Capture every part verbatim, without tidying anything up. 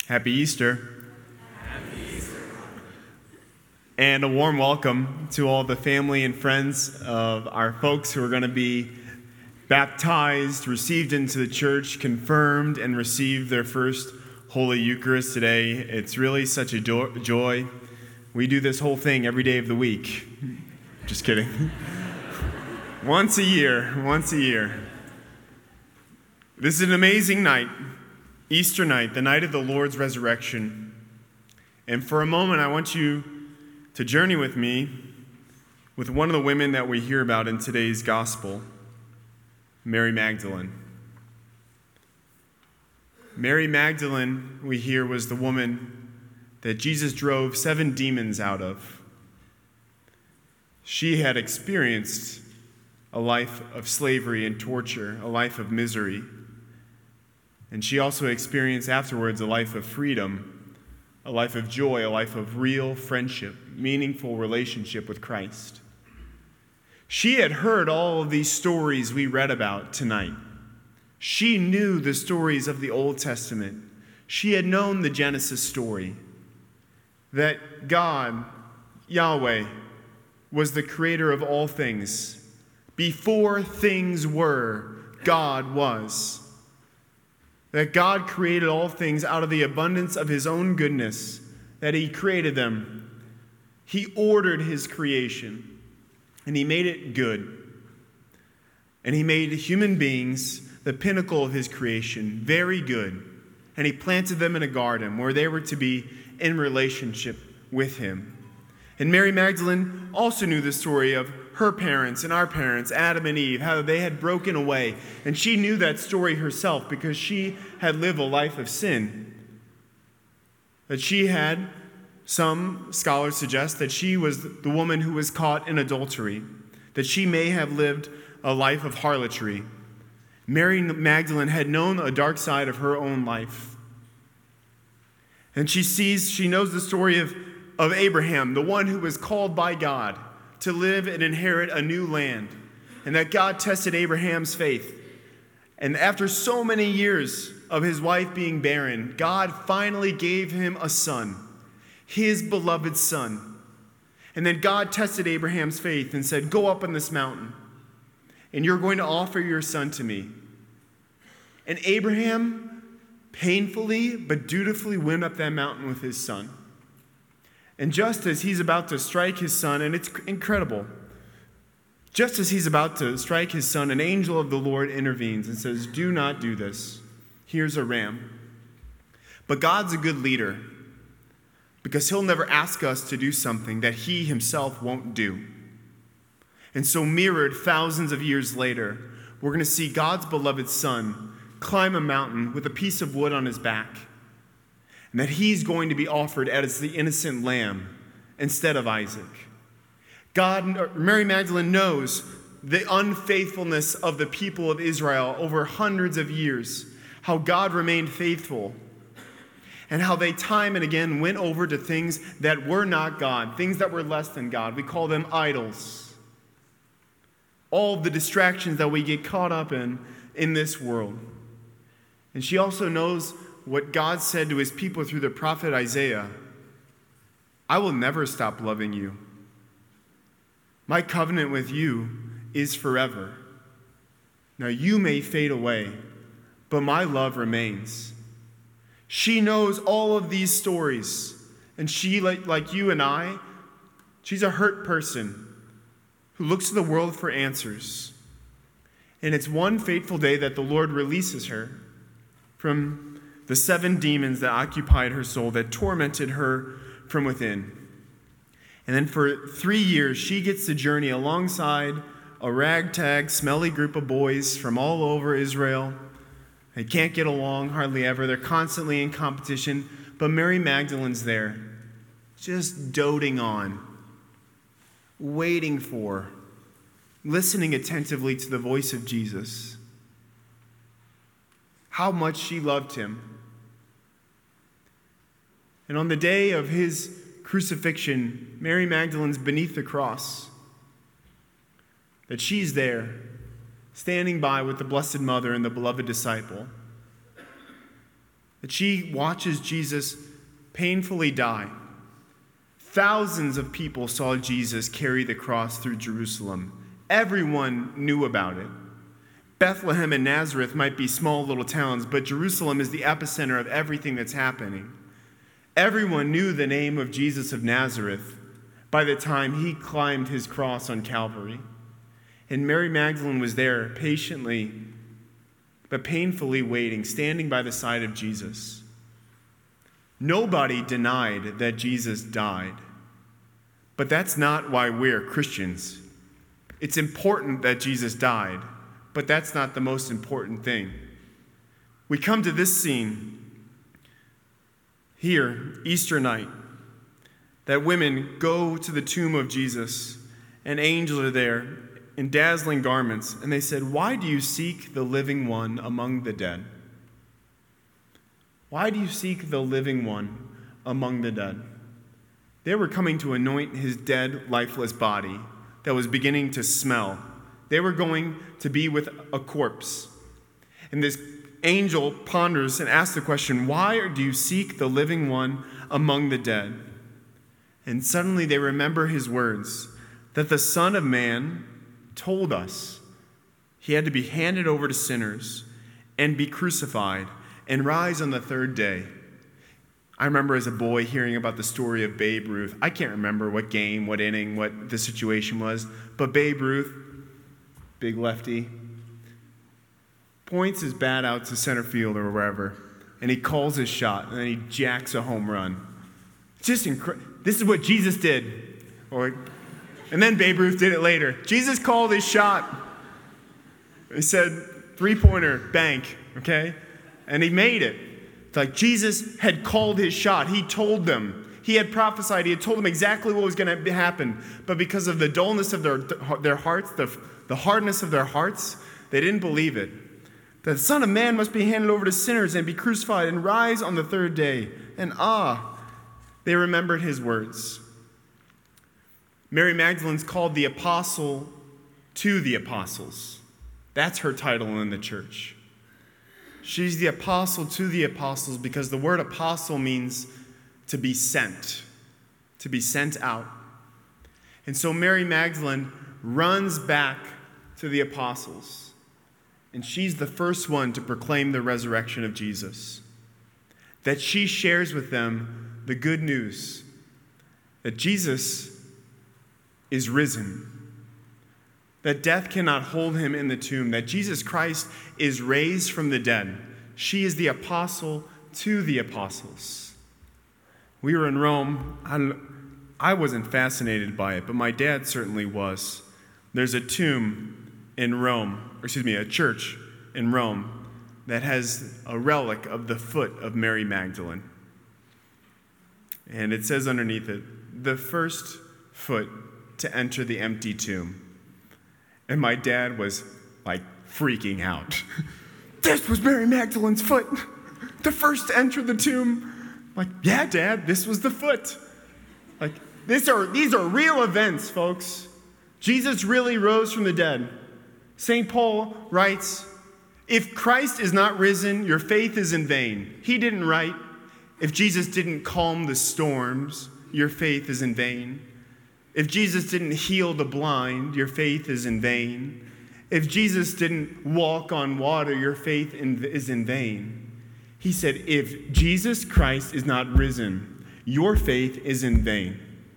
Happy Easter. Happy Easter. And a warm welcome to all the family and friends of our folks who are going to be baptized, received into the church, confirmed, and receive their first Holy Eucharist today. It's really such a do- joy. We do this whole thing every day of the week. Just kidding. Once a year, once a year. This is an amazing night. Easter night, the night of the Lord's resurrection. And for a moment, I want you to journey with me with one of the women that we hear about in today's gospel, Mary Magdalene. Mary Magdalene, we hear, was the woman that Jesus drove seven demons out of. She had experienced a life of slavery and torture, a life of misery. And she also experienced afterwards a life of freedom, a life of joy, a life of real friendship, meaningful relationship with Christ. She had heard all of these stories we read about tonight. She knew the stories of the Old Testament. She had known the Genesis story, that God, Yahweh, was the creator of all things. Before things were, God was. That God created all things out of the abundance of his own goodness, that he created them. He ordered his creation, and he made it good. And he made human beings the pinnacle of his creation, very good. And he planted them in a garden where they were to be in relationship with him. And Mary Magdalene also knew the story of her parents and our parents, Adam and Eve, how they had broken away. And she knew that story herself because she had lived a life of sin. That she had, some scholars suggest, that she was the woman who was caught in adultery, that she may have lived a life of harlotry. Mary Magdalene had known a dark side of her own life. And she sees, she knows the story of, of Abraham, the one who was called by God to live and inherit a new land, and that God tested Abraham's faith. And after so many years of his wife being barren, God finally gave him a son, his beloved son. And then God tested Abraham's faith and said, "Go up on this mountain, and you're going to offer your son to me." And Abraham painfully but dutifully went up that mountain with his son. And just as he's about to strike his son, and it's incredible, just as he's about to strike his son, an angel of the Lord intervenes and says, "Do not do this. Here's a ram." But God's a good leader because he'll never ask us to do something that he himself won't do. And so mirrored thousands of years later, we're going to see God's beloved son climb a mountain with a piece of wood on his back, and that he's going to be offered as the innocent lamb instead of Isaac. God, Mary Magdalene knows the unfaithfulness of the people of Israel over hundreds of years, how God remained faithful, and how they time and again went over to things that were not God, things that were less than God. We call them idols. All the distractions that we get caught up in in this world. And she also knows what God said to his people through the prophet Isaiah: "I will never stop loving you. My covenant with you is forever. Now you may fade away, but my love remains." She knows all of these stories, and she, like, like you and I, she's a hurt person who looks to the world for answers. And it's one fateful day that the Lord releases her from the seven demons that occupied her soul, that tormented her from within. And then for three years, she gets to journey alongside a ragtag, smelly group of boys from all over Israel. They can't get along hardly ever. They're constantly in competition. But Mary Magdalene's there, just doting on, waiting for, listening attentively to the voice of Jesus. How much she loved him. And on the day of his crucifixion, Mary Magdalene's beneath the cross. That she's there, standing by with the Blessed Mother and the beloved disciple. that she watches Jesus painfully die. Thousands of people saw Jesus carry the cross through Jerusalem. Everyone knew about it. Bethlehem and Nazareth might be small little towns, but Jerusalem is the epicenter of everything that's happening. Everyone knew the name of Jesus of Nazareth by the time he climbed his cross on Calvary. And Mary Magdalene was there patiently, but painfully waiting, standing by the side of Jesus. Nobody denied that Jesus died, but that's not why we're Christians. It's important that Jesus died, but that's not the most important thing. We come to this scene here, Easter night, that women go to the tomb of Jesus, and angels are there in dazzling garments, and they said, "Why do you seek the living one among the dead? Why do you seek the living one among the dead?" They were coming to anoint his dead, lifeless body that was beginning to smell. They were going to be with a corpse. And this angel ponders and asks the question, "Why do you seek the living one among the dead?" And suddenly they remember his words, that the Son of Man told us he had to be handed over to sinners and be crucified and rise on the third day. I remember as a boy hearing about the story of Babe Ruth. I can't remember what game, what inning, what the situation was, but Babe Ruth, big lefty, points his bat out to center field or wherever, and he calls his shot, and then he jacks a home run. Just incredible. This is what Jesus did. Or, and then Babe Ruth did it later. Jesus called his shot. He said, three-pointer, bank, okay? And he made it. It's like Jesus had called his shot. He told them. He had prophesied. He had told them exactly what was going to happen. But because of the dullness of their, their hearts, the, the hardness of their hearts, they didn't believe it. The Son of Man must be handed over to sinners and be crucified and rise on the third day. And ah, they remembered his words. Mary Magdalene's called the apostle to the apostles. That's her title in the church. She's the apostle to the apostles because the word apostle means to be sent, to be sent out. And so Mary Magdalene runs back to the apostles, and she's the first one to proclaim the resurrection of Jesus. That she shares with them the good news that Jesus is risen, that death cannot hold him in the tomb, that Jesus Christ is raised from the dead. She is the apostle to the apostles. We were in Rome. I, I wasn't fascinated by it, but my dad certainly was. There's a tomb in Rome, or excuse me, a church in Rome that has a relic of the foot of Mary Magdalene. And it says underneath it, the first foot to enter the empty tomb. And my dad was like freaking out. This was Mary Magdalene's foot. The first to enter the tomb. Like, yeah, Dad, this was the foot. Like, these are, these are real events, folks. Jesus really rose from the dead. Saint Paul writes, if Christ is not risen, your faith is in vain. He didn't write, if Jesus didn't calm the storms, your faith is in vain. If Jesus didn't heal the blind, your faith is in vain. If Jesus didn't walk on water, your faith is in vain. He said, if Jesus Christ is not risen, your faith is in vain.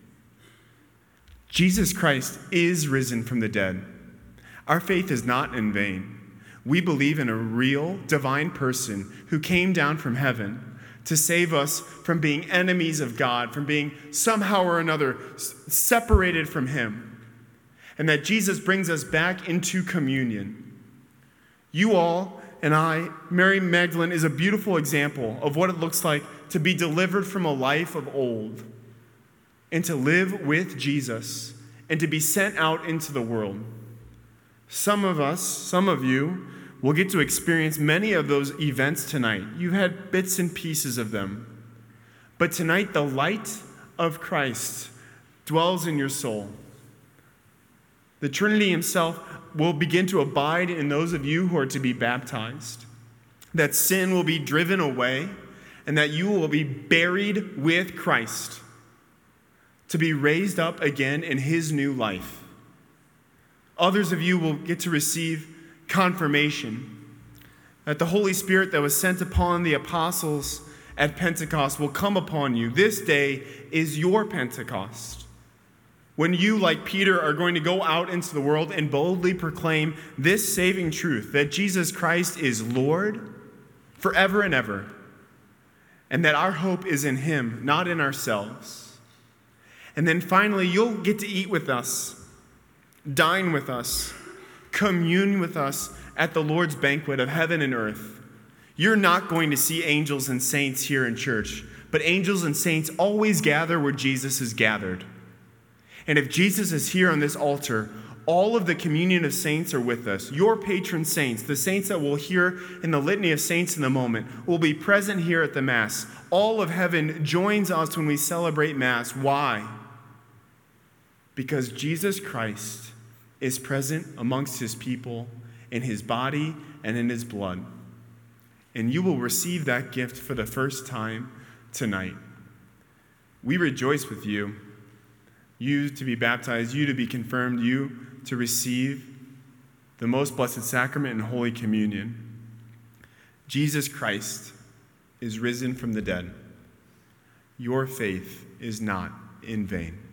Jesus Christ is risen from the dead. Our faith is not in vain. We believe in a real divine person who came down from heaven to save us from being enemies of God, from being somehow or another separated from him, and that Jesus brings us back into communion. You all and I, Mary Magdalene is a beautiful example of what it looks like to be delivered from a life of old and to live with Jesus and to be sent out into the world. Some of us, some of you, will get to experience many of those events tonight. You've had bits and pieces of them. But tonight, the light of Christ dwells in your soul. The Trinity himself will begin to abide in those of you who are to be baptized. That sin will be driven away, and that you will be buried with Christ to be raised up again in his new life. Others of you will get to receive confirmation that the Holy Spirit that was sent upon the apostles at Pentecost will come upon you. This day is your Pentecost, when you, like Peter, are going to go out into the world and boldly proclaim this saving truth, that Jesus Christ is Lord forever and ever, and that our hope is in him, not in ourselves. And then finally, you'll get to eat with us, dine with us, commune with us at the Lord's banquet of heaven and earth. You're not going to see angels and saints here in church, but angels and saints always gather where Jesus is gathered. And if Jesus is here on this altar, all of the communion of saints are with us. Your patron saints, the saints that we'll hear in the litany of saints in a moment, will be present here at the Mass. All of heaven joins us when we celebrate Mass. Why? Because Jesus Christ is present amongst his people in his body and in his blood. And you will receive that gift for the first time tonight. We rejoice with you. You to be baptized, you to be confirmed, you to receive the most blessed sacrament and Holy Communion. Jesus Christ is risen from the dead. Your faith is not in vain.